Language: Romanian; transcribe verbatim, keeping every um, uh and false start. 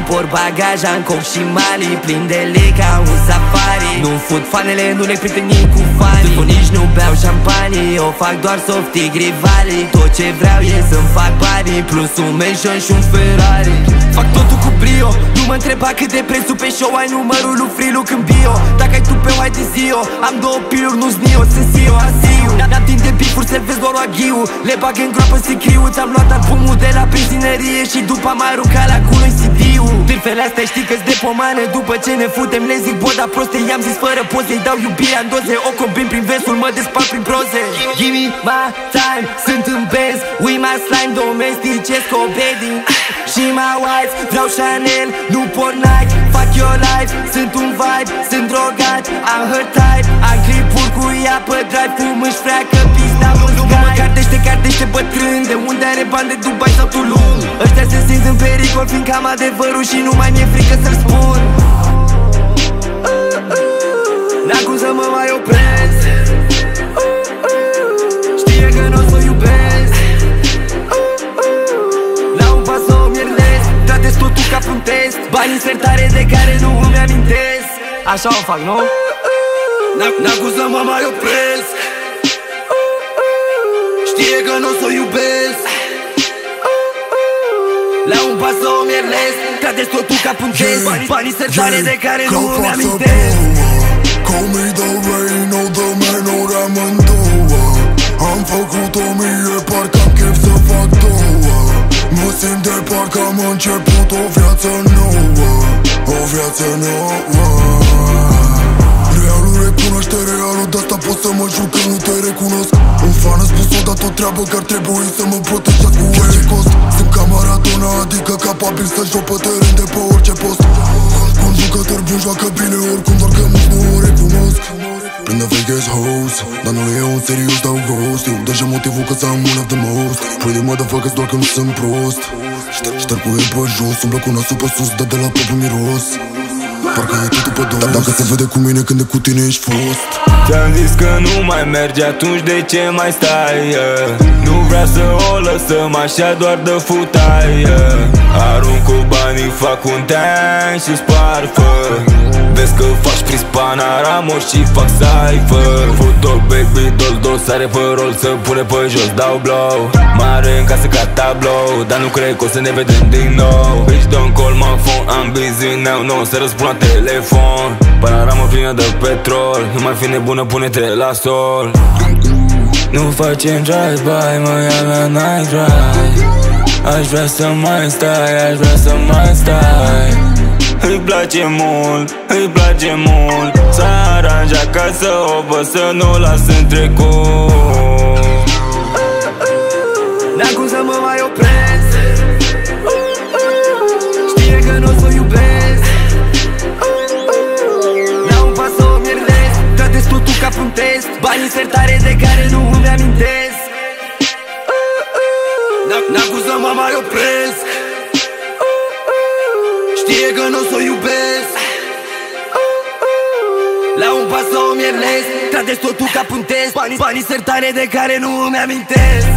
îmi por bagaj, am coc și mali plin de lei ca un safari. Nu fut fanele, nu le prietenii cu fanii. Eu nici nu beau șampanii, o fac doar softic rivalii. Tot ce vreau e să-mi fac banii, plus un mansion și un Ferrari. Fac totul cu brio, nu mă întreba cât de prețul pe show. Ai numărul lui Friluc în bio. Dacă ai tu pe white de zio, am două piluri, nu-s nio, sunt zio, asiu. N-am timp de bifuri, servesc doar o aghiu. Le bag în groapă, sicriu. Ți-am luat albumul de la benzinărie și după am aruncat la culo C D-ul. Târfele astea știi că-s de pomană. După ce ne futem le zic boda proste. I-am zis fără poze, îi dau iubirea în doze. O combin prin versul, mă despart prin proze. Give me my time, sunt în benz. We my slime, domesticesc o bedding. Și my wife, vreau Chanel, nu Fortnite. Fuck your life, sunt un vibe, sunt drogat. Am her type, am clipuri cu ea pe drive. Cum își freacă pista în sky. Mă cartește, cartește bătrân. De unde are bani de Dubai sau Tulum. Ăștia se simt în pericol, fiindcă am adevărul și nu mai mi-e frică să-l spun. N-am cum să mă mai opresc. Știe că n-o s-o iubesc. La un pas o mierlesc. Tratez totul ca un test. Bani în sertare de care nu îmi amintesc. Așa o fac, nu? N-am cum să mă mai opresc. Știe că n-o s-o iubesc. La un pas o mierlesc. Tratez totul ca un test. Banii sertare de care nu îmi amintesc. Call me the rain, oh the man, ori amândouă. Am făcut o mie, parcă am chef să fac două. Mă simt de parcă am început o viață nouă. O viață nouă. Realul recunoaște realul, de-asta pot să mă juc că nu te recunosc. Un fan a spus odată o treabă că ar trebui să mă protejez cu orice cost. Sunt ca Maradona, adică capabil să joc pe teren de pe orice post. Un jucător bun joacă bine oricum, doar că mulți nu o recunosc. Prinde Vegas host, dar nu le iau în serios, dau ghost. Eu deja motivul că ți-am one of the most. Pretty motherfuckers doar că nu sunt prost. Șterg cu ei pe jos, umblă cu nasul pe sus, dă de la propriu miros. Parcă e totul pe dos. Dar dacă se vede cu mine când de cu tine ești fost. Ți-am zis că nu mai merge, atunci de ce mai stai? Yeah. Nu vrea să o lăsăm așa, doar dă futai. Yeah. Arunc cu banii, fac un tank și spar fă. Vezi că faci prin Panorama și fac cypher. Fut-o baby, dos, dos, are pe rol să pune pe jos, dau blow. Mare în casă ca tablou, dar nu cred că o să ne vedem din nou. Bitch, don't call my phone, I'm busy now. Nu o să răspund la telefon. Panorama plină de petrol. Nu mai fi nebună, pune-te la sol. Nu facem drive-by, mă ia la night drive. Aș vrea să mai stai, aș vrea să mai stai. Îi place mult, îi place mult. S-a aranjat ca să o văd, să nu o las în trecut. N-am cum să mă mai opresc. Știe că n-o s-o iubesc. La un pas o mierlesc. Tratez totul ca un test. Banii sertare de care nu îmi amintesc. N-am cum să mă mai opresc. Știe că n-o s-o iubesc. La un pas o mierlesc. Tratez totul ca un test. Banii, banii sertare de care nu îmi amintesc.